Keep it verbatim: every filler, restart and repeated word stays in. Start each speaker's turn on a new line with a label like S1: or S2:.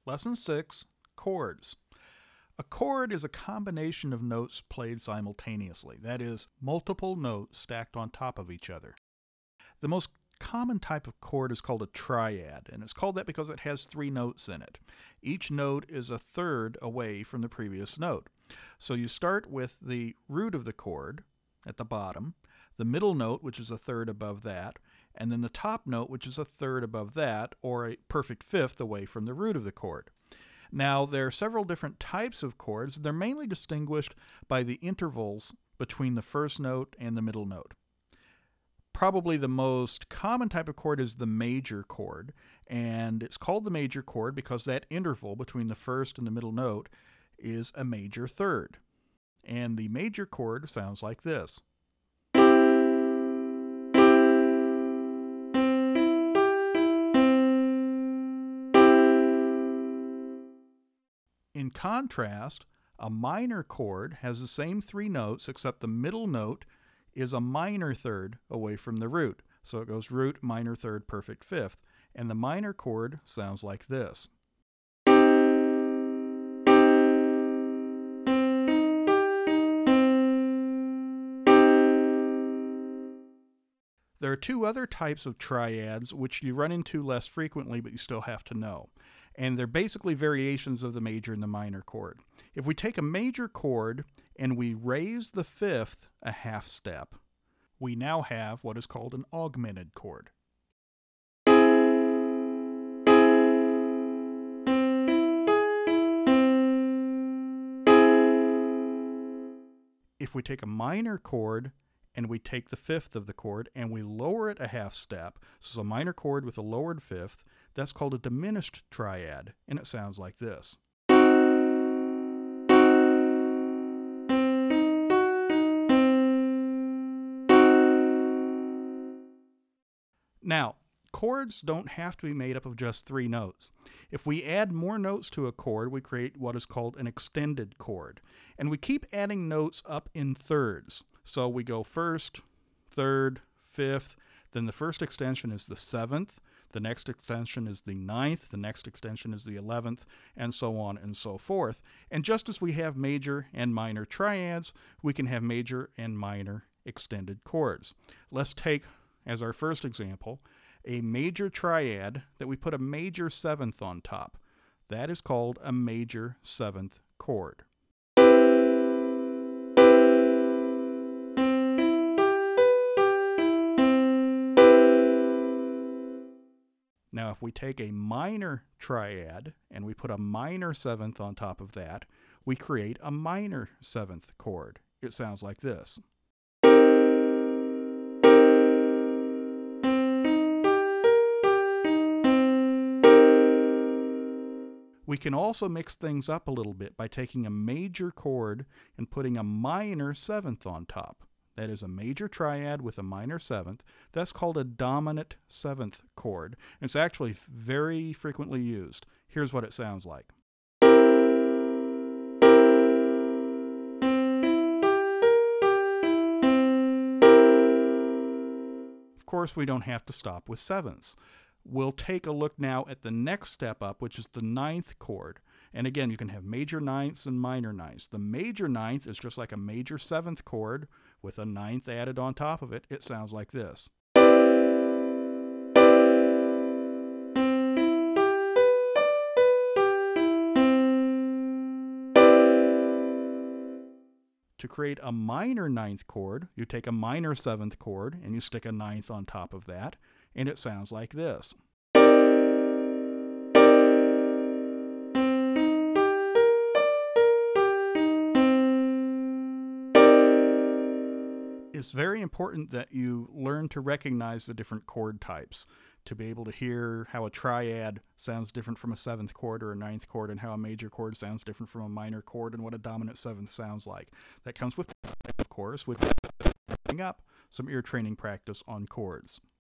S1: Lesson six, Chords. A chord is a combination of notes played simultaneously, that is, multiple notes stacked on top of each other. The most common type of chord is called a triad, and it's called that because it has three notes in it. Each note is a third away from the previous note. So you start with the root of the chord at the bottom, the middle note, which is a third above that, and then the top note, which is a third above that, or a perfect fifth away from the root of the chord. Now, there are several different types of chords. They're mainly distinguished by the intervals between the first note and the middle note. Probably the most common type of chord is the major chord, and it's called the major chord because that interval between the first and the middle note is a major third. And the major chord sounds like this. In contrast, a minor chord has the same three notes except the middle note is a minor third away from the root. So it goes root, minor third, perfect fifth. And the minor chord sounds like this. There are two other types of triads which you run into less frequently, but you still have to know. And they're basically variations of the major and the minor chord. If we take a major chord and we raise the fifth a half step, we now have what is called an augmented chord. If we take a minor chord and we take the fifth of the chord and we lower it a half step, so it's a minor chord with a lowered fifth, that's called a diminished triad, and it sounds like this. Now, chords don't have to be made up of just three notes. If we add more notes to a chord, we create what is called an extended chord. And we keep adding notes up in thirds. So we go first, third, fifth, then the first extension is the seventh, the next extension is the ninth, the next extension is the eleventh, and so on and so forth. And just as we have major and minor triads, we can have major and minor extended chords. Let's take, as our first example, a major triad that we put a major seventh on top. That is called a major seventh chord. Now, if we take a minor triad and we put a minor seventh on top of that, we create a minor seventh chord. It sounds like this. We can also mix things up a little bit by taking a major chord and putting a minor seventh on top. That is a major triad with a minor seventh. That's called a dominant seventh chord. It's actually very frequently used. Here's what it sounds like. Of course, we don't have to stop with sevenths. We'll take a look now at the next step up, which is the ninth chord. And again, you can have major ninths and minor ninths. The major ninth is just like a major seventh chord with a ninth added on top of it. It sounds like this. To create a minor ninth chord, you take a minor seventh chord and you stick a ninth on top of that, and it sounds like this. It's very important that you learn to recognize the different chord types to be able to hear how a triad sounds different from a seventh chord or a ninth chord, and how a major chord sounds different from a minor chord, and what a dominant seventh sounds like. That comes with, of course, with up some ear training practice on chords.